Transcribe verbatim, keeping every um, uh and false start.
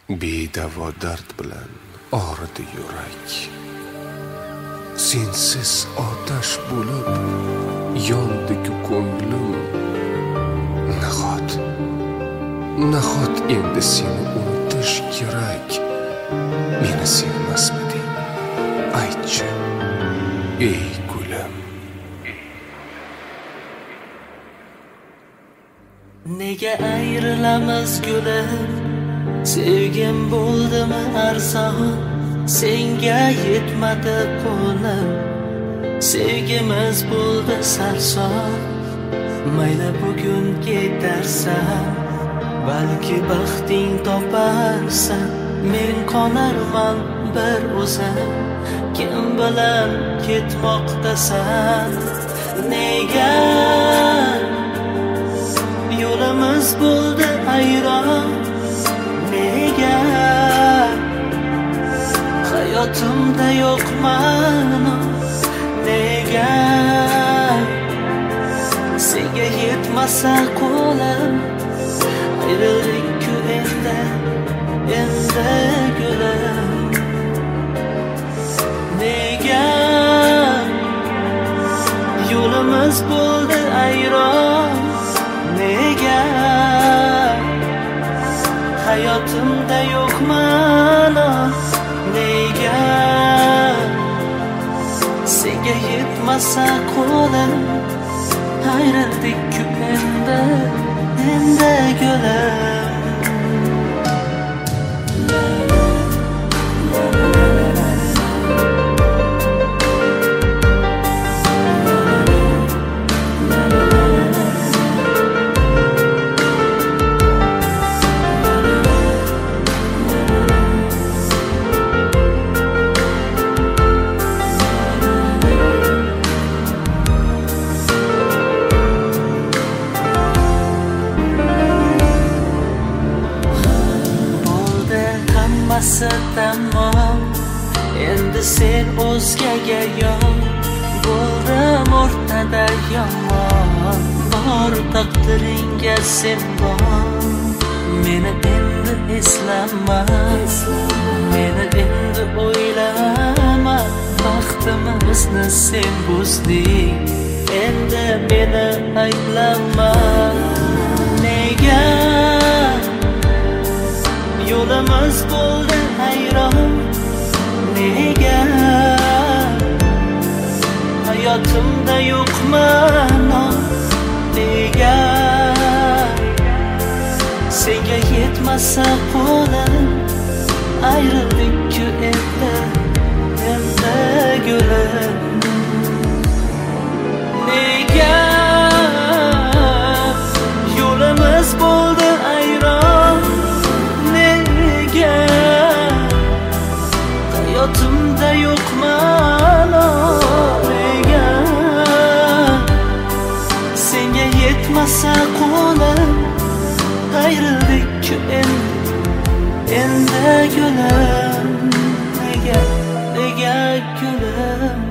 Bedavo dard bilan og'ridi yurak. Sensiz otash bo'lib yondi-ku ko'nglim. Nahot, nahot endi seni unutish kerak. Meni sevmasmiding? Aytchi, ey gulim. Nega ayrilamiz gulim? Sevgim bo'ldimi arzon? Senga yetmadi qo'lim. Sevgimiz bo'ldi sarson. Mayli bugun ketarsan, balki baxting toparsan. Men qonarman bir o'zim. Kim bilan ketmoqdasan? Nega yo'limiz bo'ldi ayron? Nega hayotimda yo'qman? Nega senga yetmasa qo'lim? Ayrildik-ku endi, endi gulim. Nega yo'limiz bo'ldi ayron? Nega hayotimda yo'qman? Nega senga yetmasa qo'lim? Ayrildik-ku endi, endi gulim. Tamam, endi sen o'zgaga yon. Bo'ldim o'rtada yomon, bor taqdiringga sen bor. Meni endi eslama, meni endi o'ylama. Baxtimizni sen buzding, endi meni ayblama. Nega yo'limiz bo'ldi hayron? Nega hayotimda yo'qman? Nega senga yetmasa qo'lim? Ayrildik-ku endi, endi gulim. Nega yo'limiz bo'ldi ayron? Hayotimda yo'qman? Nega senga yetmasa qo'lim? Ayrildik-ku endi, endi gulim. Nega, nega gulim?